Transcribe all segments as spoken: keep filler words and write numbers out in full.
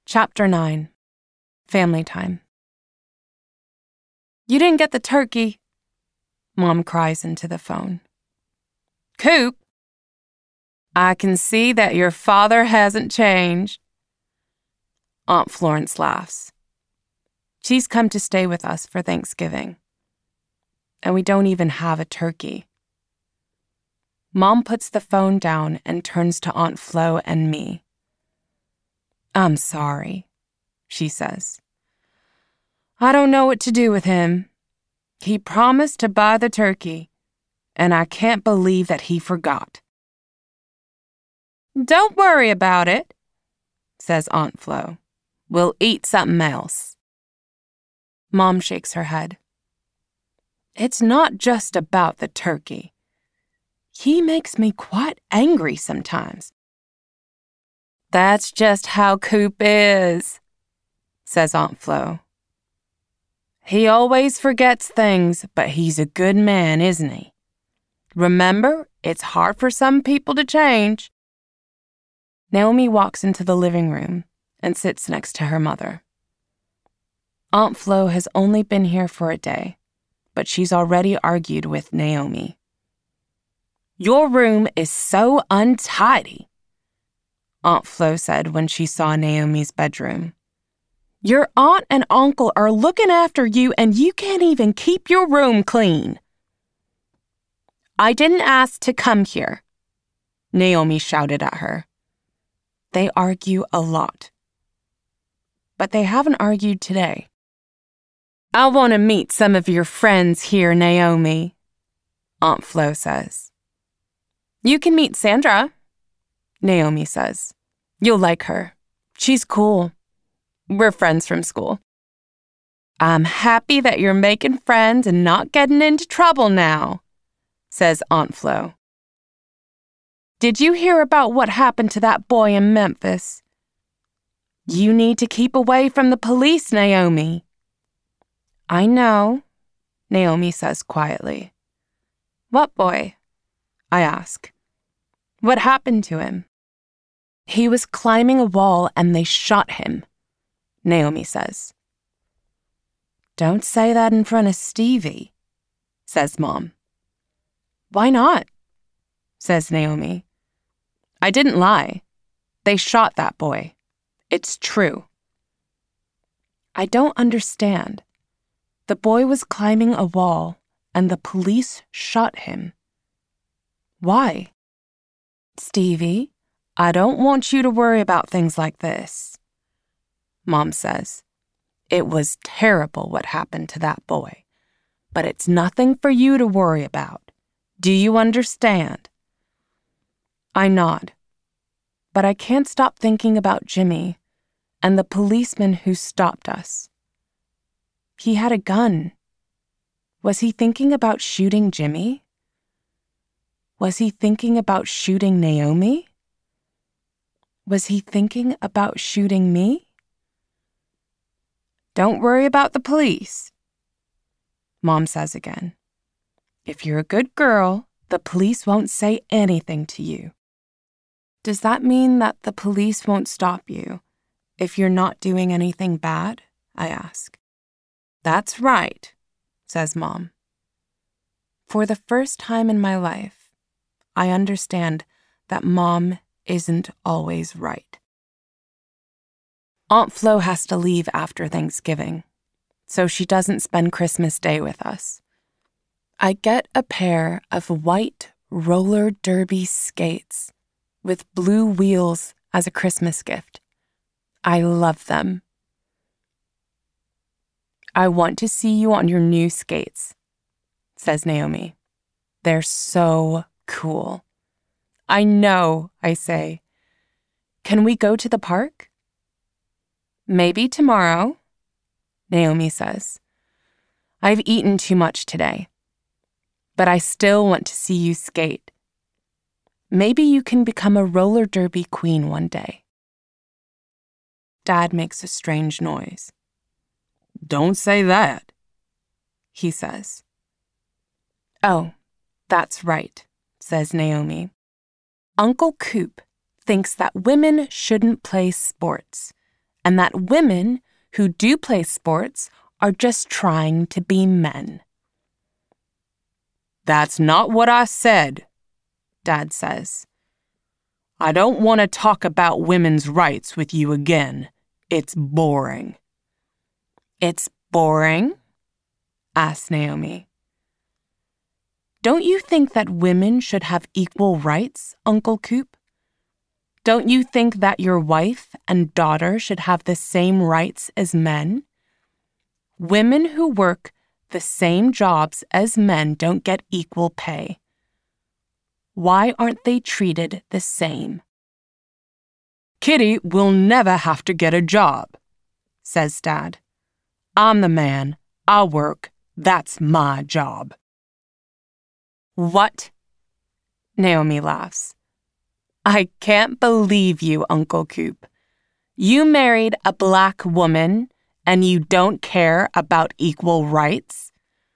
Chapter nine. Family Time. "You didn't get the turkey," Mom cries into the phone. "Coop, I can see that your father hasn't changed." Aunt Florence laughs. She's come to stay with us for Thanksgiving, and we don't even have a turkey. Mom puts the phone down and turns to Aunt Flo and me. "I'm sorry," she says. "I don't know what to do with him. He promised to buy the turkey, and I can't believe that he forgot." "Don't worry about it," says Aunt Flo. "We'll eat something else." Mom shakes her head. "It's not just about the turkey. He makes me quite angry sometimes." "That's just how Coop is," says Aunt Flo. "He always forgets things, but he's a good man, isn't he? Remember, it's hard for some people to change." Naomi walks into the living room and sits next to her mother. Aunt Flo has only been here for a day, but she's already argued with Naomi. "Your room is so untidy," Aunt Flo said when she saw Naomi's bedroom. "Your aunt and uncle are looking after you, and you can't even keep your room clean." "I didn't ask to come here," Naomi shouted at her. They argue a lot, but they haven't argued today. "I want to meet some of your friends here, Naomi," Aunt Flo says. "You can meet Sandra," Naomi says. "You'll like her. She's cool. We're friends from school." "I'm happy that you're making friends and not getting into trouble now," says Aunt Flo. "Did you hear about what happened to that boy in Memphis?" "You need to keep away from the police, Naomi." "I know," Naomi says quietly. "What boy?" I ask. "What happened to him?" "He was climbing a wall and they shot him," Naomi says. "Don't say that in front of Stevie," says Mom. "Why not?" says Naomi. "I didn't lie. They shot that boy. It's true." "I don't understand. The boy was climbing a wall and the police shot him. Why?" "Stevie, I don't want you to worry about things like this," Mom says. "It was terrible what happened to that boy, but it's nothing for you to worry about. Do you understand?" I nod, but I can't stop thinking about Jimmy and the policeman who stopped us. He had a gun. Was he thinking about shooting Jimmy? Was he thinking about shooting Naomi? Was he thinking about shooting me? "Don't worry about the police," Mom says again. "If you're a good girl, the police won't say anything to you." "Does that mean that the police won't stop you if you're not doing anything bad?" I ask. "That's right," says Mom. For the first time in my life, I understand that Mom isn't always right. Aunt Flo has to leave after Thanksgiving, so she doesn't spend Christmas Day with us. I get a pair of white roller derby skates with blue wheels as a Christmas gift. I love them. "I want to see you on your new skates," says Naomi. "They're so cool." "I know," I say. "Can we go to the park?" "Maybe tomorrow," Naomi says. "I've eaten too much today, but I still want to see you skate. Maybe you can become a roller derby queen one day." Dad makes a strange noise. "Don't say that," he says. "Oh, that's right," says Naomi. "Uncle Coop thinks that women shouldn't play sports, and that women who do play sports are just trying to be men. That's not what I said, Dad says. I don't want to talk about women's rights with you again. It's boring. It's boring? Asked Naomi. Don't you think that women should have equal rights, Uncle Coop? Don't you think that your wife and daughter should have the same rights as men? Women who work the same jobs as men don't get equal pay. Why aren't they treated the same? Kitty will never have to get a job, says Dad. I'm the man. I work. That's my job. What? Naomi laughs. I can't believe you, Uncle Coop. You married a black woman and you don't care about equal rights?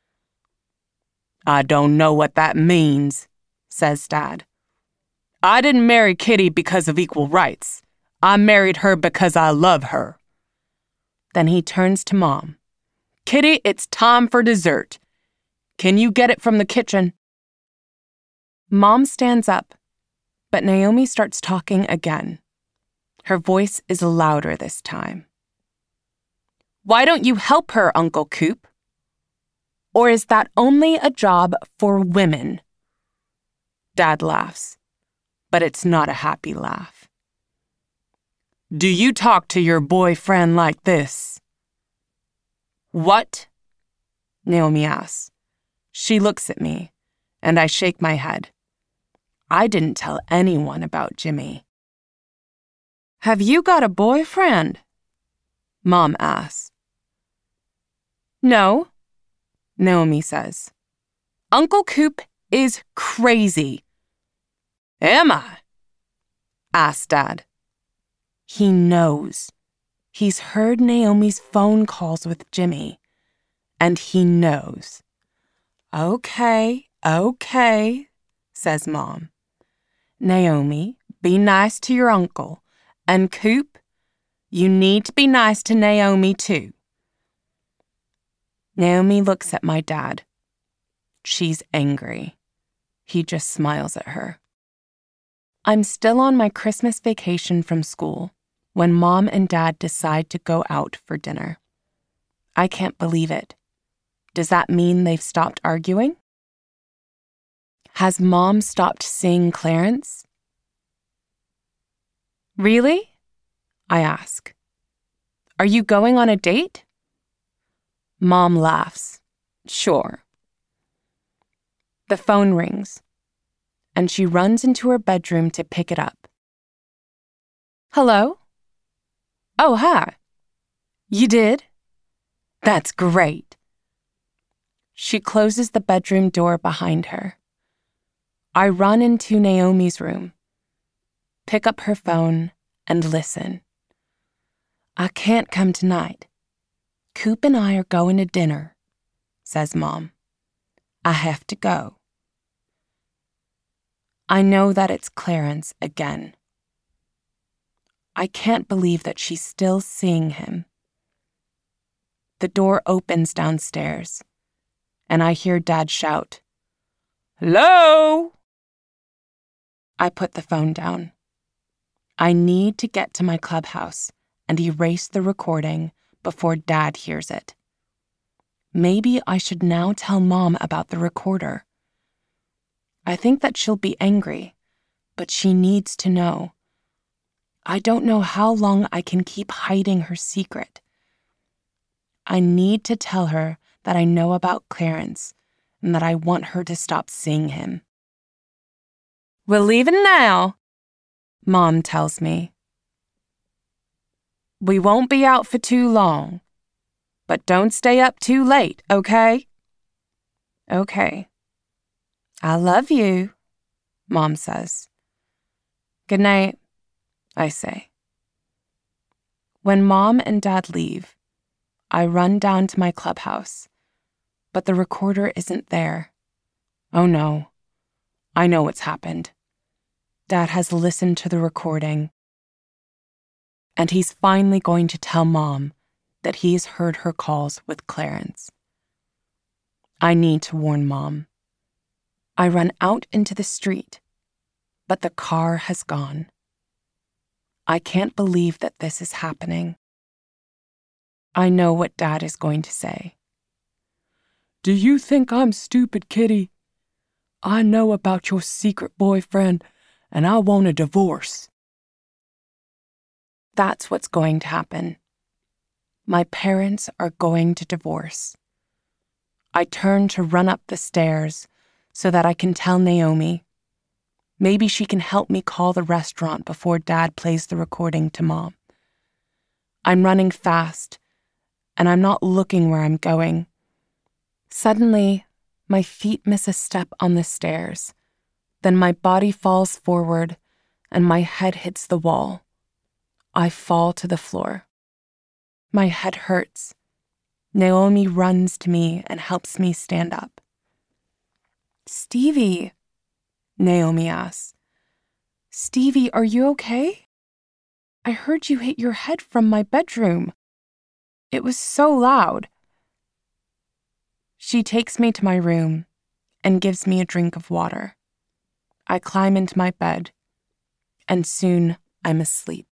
I don't know what that means, says Dad. I didn't marry Kitty because of equal rights. I married her because I love her. Then he turns to Mom. Kitty, it's time for dessert. Can you get it from the kitchen? Mom stands up, but Naomi starts talking again. Her voice is louder this time. Why don't you help her, Uncle Coop? Or is that only a job for women? Dad laughs, but it's not a happy laugh. Do you talk to your boyfriend like this? What? Naomi asks. She looks at me, and I shake my head. I didn't tell anyone about Jimmy. Have you got a boyfriend? Mom asks. No, Naomi says. Uncle Coop is crazy. Am I? Asked Dad. He knows. He's heard Naomi's phone calls with Jimmy, and he knows. Okay, okay, says Mom. Naomi, be nice to your uncle, and Coop, you need to be nice to Naomi too. Naomi looks at my dad. She's angry. He just smiles at her. I'm still on my Christmas vacation from school when Mom and Dad decide to go out for dinner. I can't believe it. Does that mean they've stopped arguing? Has Mom stopped seeing Clarence? Really? I ask. Are you going on a date? Mom laughs. Sure. The phone rings, and she runs into her bedroom to pick it up. Hello? Oh, hi. You did? That's great. She closes the bedroom door behind her. I run into Naomi's room, pick up her phone, and listen. I can't come tonight. Coop and I are going to dinner, says Mom. I have to go. I know that it's Clarence again. I can't believe that she's still seeing him. The door opens downstairs, and I hear Dad shout, "Hello?" I put the phone down. I need to get to my clubhouse and erase the recording before Dad hears it. Maybe I should now tell Mom about the recorder. I think that she'll be angry, but she needs to know. I don't know how long I can keep hiding her secret. I need to tell her that I know about Clarence and that I want her to stop seeing him. We're leaving now, Mom tells me. We won't be out for too long, but don't stay up too late, okay? Okay. I love you, Mom says. Good night, I say. When Mom and Dad leave, I run down to my clubhouse, but the recorder isn't there. Oh no, I know what's happened. Dad has listened to the recording And he's finally going to tell Mom that he's heard her calls with Clarence. I need to warn Mom. I run out into the street, but the car has gone. I can't believe that this is happening. I know what Dad is going to say. Do you think I'm stupid, Kitty? I know about your secret boyfriend, and I want a divorce. That's what's going to happen. My parents are going to divorce. I turn to run up the stairs so that I can tell Naomi. Maybe she can help me call the restaurant before Dad plays the recording to Mom. I'm running fast, and I'm not looking where I'm going. Suddenly, my feet miss a step on the stairs. Then my body falls forward, and my head hits the wall. I fall to the floor. My head hurts. Naomi runs to me and helps me stand up. Stevie, Naomi asks. Stevie, are you okay? I heard you hit your head from my bedroom. It was so loud. She takes me to my room and gives me a drink of water. I climb into my bed, and soon I'm asleep.